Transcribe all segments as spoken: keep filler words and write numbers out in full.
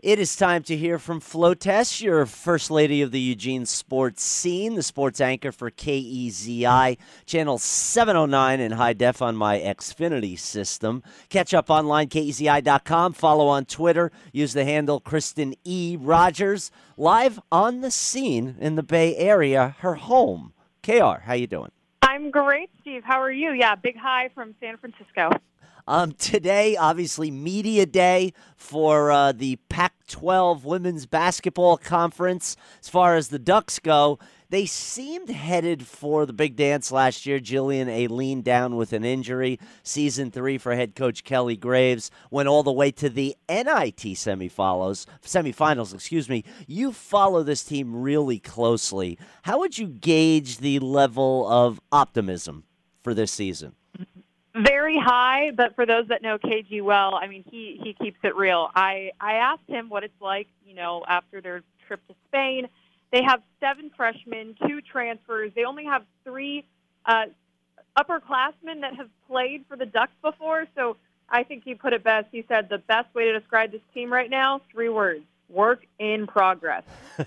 It is time to hear from Flo Tess, your first lady of the Eugene sports scene, the sports anchor for K E Z I, channel seven oh nine in high def on my Xfinity system. Catch up online, K E Z I dot com. Follow on Twitter. Use the handle Kristen E. Rogers. Live on the scene in the Bay Area, her home. K R, how you doing? I'm great, Steve. How are you? Yeah, big hi from San Francisco. Um, today, obviously, media day for uh, the Pac twelve Women's Basketball Conference. As far as the Ducks go, they seemed headed for the big dance last year. Jillian Aileen down with an injury. Season three for head coach Kelly Graves went all the way to the N I T semifinals. Semifinals, excuse me. You follow this team really closely. How would you gauge the level of optimism for this season? Very high, but for those that know K G well, I mean, he, he keeps it real. I, I asked him what it's like, you know, after their trip to Spain. They have seven freshmen, two transfers. They only have three uh, upperclassmen that have played for the Ducks before. So I think he put it best. He said the best way to describe this team right now, three words, work in progress.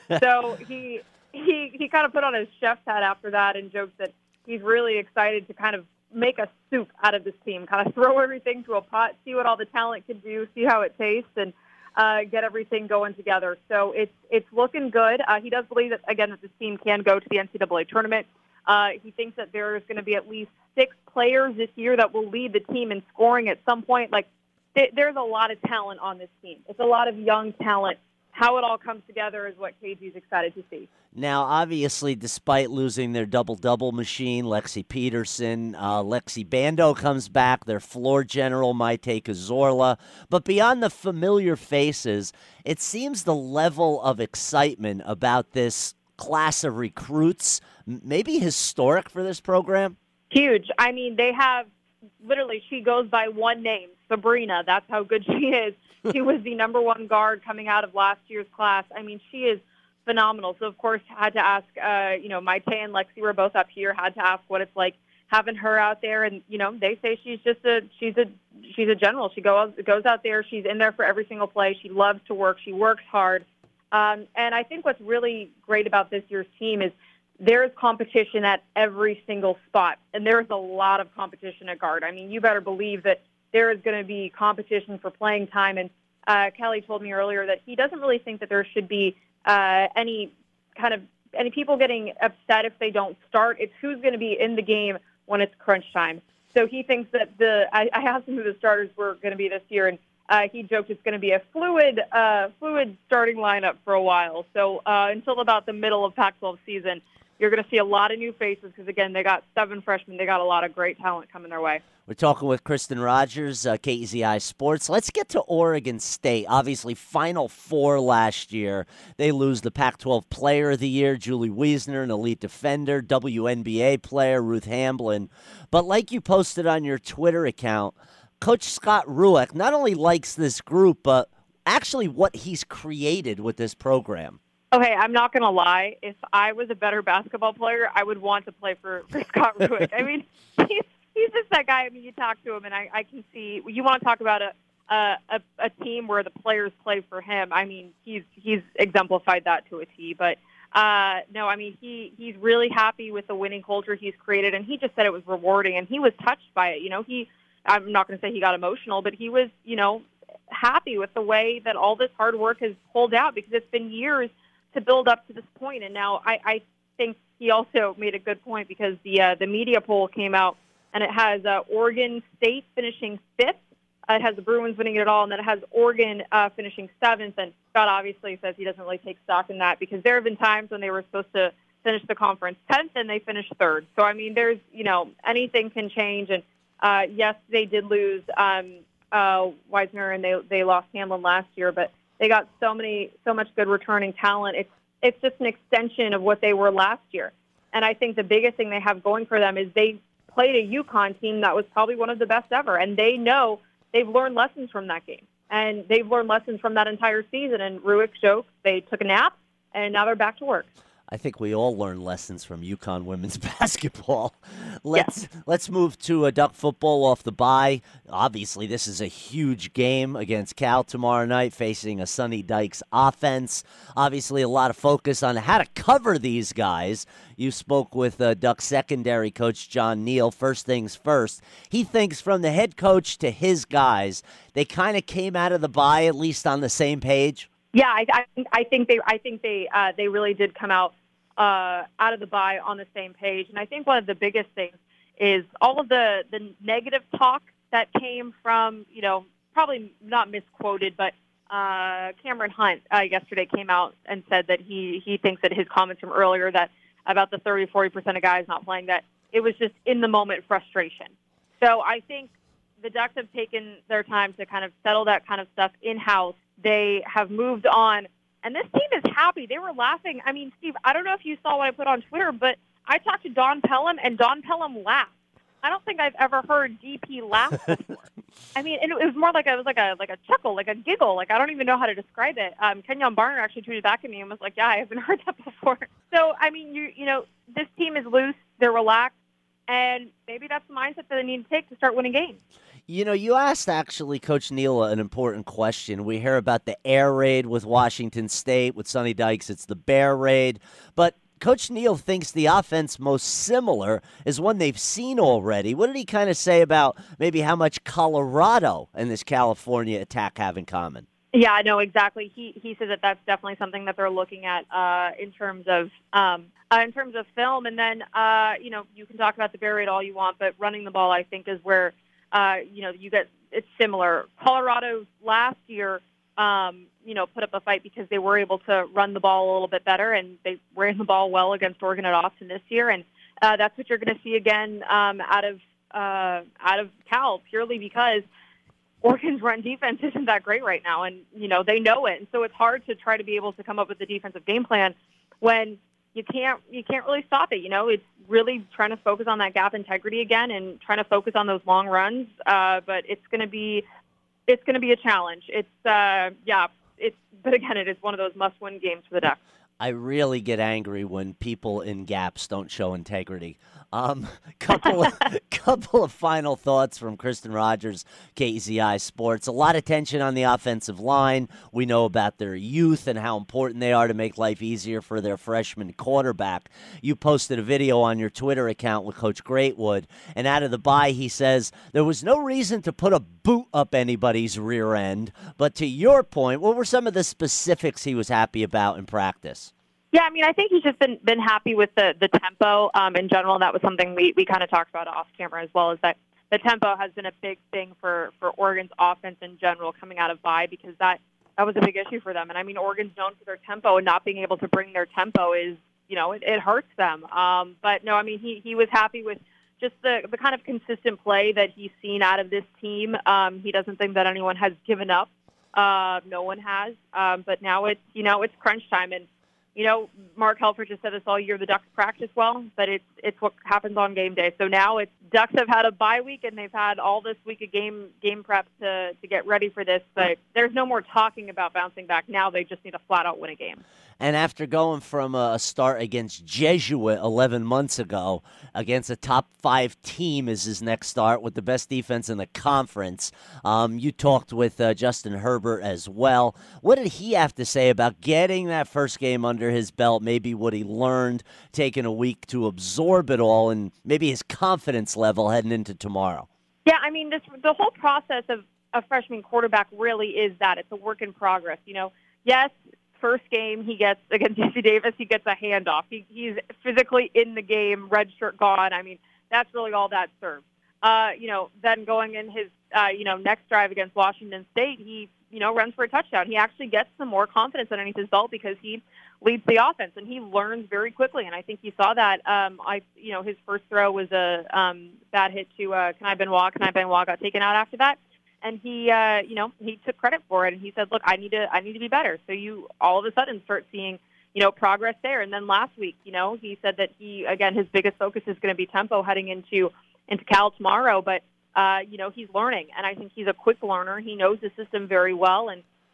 So he, he, he kind of put on his chef's hat after that and joked that he's really excited to kind of make a soup out of this team, kind of throw everything to a pot, see what all the talent can do, see how it tastes, and uh, get everything going together. So it's it's looking good. Uh, he does believe that, again, that this team can go to the N C double A tournament. Uh, he thinks that there's going to be at least six players this year that will lead the team in scoring at some point. Like, th- there's a lot of talent on this team. It's a lot of young talent. How it all comes together is what K G's excited to see. Now, obviously, despite losing their double-double machine, Lexi Peterson, uh, Lexi Bando comes back, their floor general, Maite Cazorla. But beyond the familiar faces, it seems the level of excitement about this class of recruits maybe historic for this program. Huge. I mean, they have literally, she goes by one name, Sabrina. That's how good she is. She was the number one guard coming out of last year's class. I mean, she is phenomenal. So, of course, had to ask, uh, you know, Maite and Lexi were both up here, had to ask what it's like having her out there. And, you know, they say she's just a, she's a, she's a general. She goes, goes out there. She's in there for every single play. She loves to work. She works hard. Um, and I think what's really great about this year's team is there is competition at every single spot. And there's a lot of competition at guard. I mean, you better believe that there is going to be competition for playing time. And uh, Kelly told me earlier that he doesn't really think that there should be uh, any kind of any people getting upset if they don't start. It's who's going to be in the game when it's crunch time. So he thinks that the I, I asked him who the starters were going to be this year, and uh, he joked it's going to be a fluid, uh, fluid starting lineup for a while. So uh, until about the middle of Pac twelve season, you're going to see a lot of new faces because, again, they got seven freshmen. They got a lot of great talent coming their way. We're talking with Kristen Rogers, uh, K E Z I Sports. Let's get to Oregon State. Obviously, Final Four last year. They lose the Pac twelve Player of the Year, Julie Wiesner, an elite defender, W N B A player, Ruth Hamblin. But like you posted on your Twitter account, Coach Scott Rueck not only likes this group, but actually what he's created with this program. Okay, I'm not going to lie. If I was a better basketball player, I would want to play for, for Scott Rueck. I mean, he's he's just that guy. I mean, you talk to him, and I, I can see you want to talk about a, a a team where the players play for him. I mean, he's he's exemplified that to a T. But uh, no, I mean, he he's really happy with the winning culture he's created, and he just said it was rewarding, and he was touched by it. You know, he I'm not going to say he got emotional, but he was, you know, happy with the way that all this hard work has pulled out because it's been years to build up to this point. And now I, I think he also made a good point because the uh, the media poll came out and it has uh, Oregon State finishing fifth. Uh, it has the Bruins winning it all, and then it has Oregon uh, finishing seventh. And Scott obviously says he doesn't really take stock in that because there have been times when they were supposed to finish the conference tenth and they finished third. So, I mean, there's, you know, anything can change. And, uh, yes, they did lose um, uh, Wiesner and they, they lost Hamlin last year, but they got so many, so much good returning talent. It's it's just an extension of what they were last year. And I think the biggest thing they have going for them is they played a UConn team that was probably one of the best ever. And they know they've learned lessons from that game. And they've learned lessons from that entire season. And Rueck jokes they took a nap, and now they're back to work. I think we all learn lessons from UConn women's basketball. Let's Yeah. let's move to a Duck football off the bye. Obviously, this is a huge game against Cal tomorrow night, facing a Sonny Dykes offense. Obviously, a lot of focus on how to cover these guys. You spoke with uh, Duck secondary coach John Neal. First things first, he thinks from the head coach to his guys, they kind of came out of the bye at least on the same page. Yeah, I, I, I think they, I think they, uh, they really did come out uh, out of the bye on the same page. And I think one of the biggest things is all of the, the negative talk that came from, you know, probably not misquoted, but uh, Cameron Hunt uh, yesterday came out and said that he, he thinks that his comments from earlier that about the thirty, forty percent of guys not playing, that it was just in the moment frustration. So I think the Ducks have taken their time to kind of settle that kind of stuff in-house. They have moved on, and this team is happy. They were laughing. I mean, Steve, I don't know if you saw what I put on Twitter, but I talked to Don Pelham, and Don Pelham laughed. I don't think I've ever heard D P laugh before. I mean, and it was more like a, it was like a like a chuckle, like a giggle. Like I don't even know how to describe it. Um, Kenyon Barner actually tweeted back at me and was like, "Yeah, I haven't heard that before." So I mean, you you know, this team is loose. They're relaxed, and maybe that's the mindset that they need to take to start winning games. You know, you asked actually Coach Neal an important question. We hear about the air raid with Washington State. With Sonny Dykes, it's the bear raid. But Coach Neal thinks the offense most similar is one they've seen already. What did he kind of say about maybe how much Colorado and this California attack have in common? Yeah, I know exactly. He he says that that's definitely something that they're looking at uh, in terms of um, uh, in terms of film. And then uh, you know, you can talk about the bear raid all you want, but running the ball, I think, is where uh, you know you get it's similar. Colorado last year, um, you know, put up a fight because they were able to run the ball a little bit better, and they ran the ball well against Oregon at Austin this year. And uh, that's what you're going to see again um, out of uh, out of Cal, purely because Oregon's run defense isn't that great right now, and you know they know it. And so it's hard to try to be able to come up with a defensive game plan when you can't you can't really stop it. You know, it's really trying to focus on that gap integrity again and trying to focus on those long runs. Uh, but it's going to be it's going to be a challenge. It's uh, yeah, it's but again, it is one of those must-win games for the Ducks. I really get angry when people in gaps don't show integrity. Um, couple of, couple of final thoughts from Kristen Rogers, K E Z I Sports. A lot of tension on the offensive line. We know about their youth and how important they are to make life easier for their freshman quarterback. You posted a video on your Twitter account with Coach Greatwood, and out of the bye, he says there was no reason to put a boot up anybody's rear end. But to your point, what were some of the specifics he was happy about in practice? Yeah, I mean, I think he's just been been happy with the the tempo um, in general. That was something we, we kind of talked about off camera as well, is that the tempo has been a big thing for, for Oregon's offense in general coming out of bye, because that, that was a big issue for them. And I mean, Oregon's known for their tempo, and not being able to bring their tempo is, you know, it, it hurts them. Um, but no, I mean, he, he was happy with just the, the kind of consistent play that he's seen out of this team. Um, he doesn't think that anyone has given up. Uh, no one has. Um, but now it's, you know, it's crunch time. And, you know, Mark Helfrich has said this all year, the Ducks practice well, but it's it's what happens on game day. So now it's Ducks have had a bye week, and they've had all this week of game game prep to, to get ready for this. But there's no more talking about bouncing back now. They just need to flat out win a game. And after going from a start against Jesuit eleven months ago, against a top five team is his next start with the best defense in the conference. Um, you talked with uh, Justin Herbert as well. What did he have to say about getting that first game under his belt, maybe what he learned, taking a week to absorb it all, and maybe his confidence level heading into tomorrow? Yeah, I mean, this, the whole process of a freshman quarterback really is that. It's a work in progress. You know, yes, first game he gets against U C Davis, he gets a handoff. He, he's physically in the game, red shirt gone. I mean, that's really all that serves. Uh, you know, then going in his, uh, you know, next drive against Washington State, he, you know, runs for a touchdown. He actually gets some more confidence underneath his belt because he leads the offense, and he learns very quickly. And I think you saw that. Um, I, you know, his first throw was a um, bad hit to uh, Kenai Benoit. Kenai Benoit got taken out after that. And he, uh, you know, he took credit for it, and he said, "Look, I need to, I need to be better." So you all of a sudden start seeing, you know, progress there. And then last week, you know, he said that he, again, his biggest focus is going to be tempo heading into into Cal tomorrow. But uh, you know, he's learning, and I think he's a quick learner. He knows the system very well, and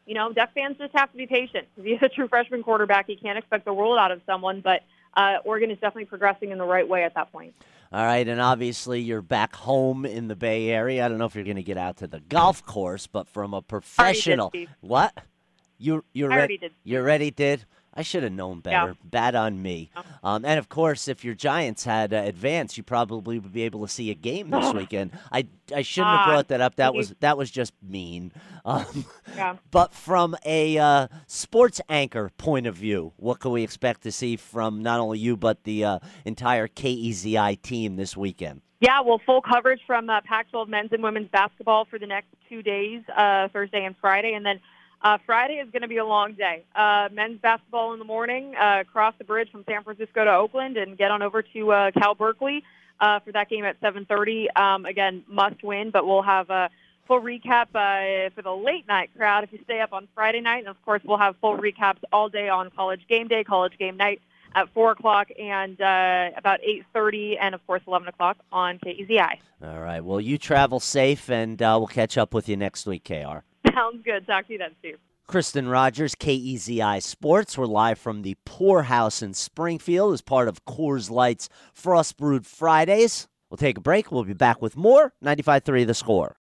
you know, Duck fans just have to be patient. If he's a true freshman quarterback, you can't expect the world out of someone, but uh, Oregon is definitely progressing in the right way at that point. All right, and obviously you're back home in the Bay Area. I don't know if you're going to get out to the golf course, but from a professional, did, what? You you're I already re- did. You already did? I should have known better. Yeah. Bad on me. Oh. Um, and of course, if your Giants had uh, advanced, you probably would be able to see a game this weekend. I, I shouldn't have Ah, brought that up. That you- was that was just mean. Um, Yeah. but from a uh, sports anchor point of view, what can we expect to see from not only you but the uh, entire K E Z I team this weekend? Yeah, well, full coverage from uh, Pac twelve men's and women's basketball for the next two days, uh, Thursday and Friday. And then uh, Friday is going to be a long day. Uh, men's basketball in the morning, uh, cross the bridge from San Francisco to Oakland and get on over to uh, Cal Berkeley uh, for that game at seven thirty. Um, again, must win, but we'll have a full recap uh, for the late night crowd if you stay up on Friday night. And, of course, we'll have full recaps all day on College Game Day, College Game Night at four o'clock and uh, about eight thirty and, of course, eleven o'clock on K E Z I. All right. Well, you travel safe, and uh, we'll catch up with you next week, K R. Sounds good. Talk to you then, Steve. Kristen Rogers, K E Z I Sports. We're live from the Poorhouse in Springfield as part of Coors Light's Frost Brewed Fridays. We'll take a break. We'll be back with more ninety-five three The Score.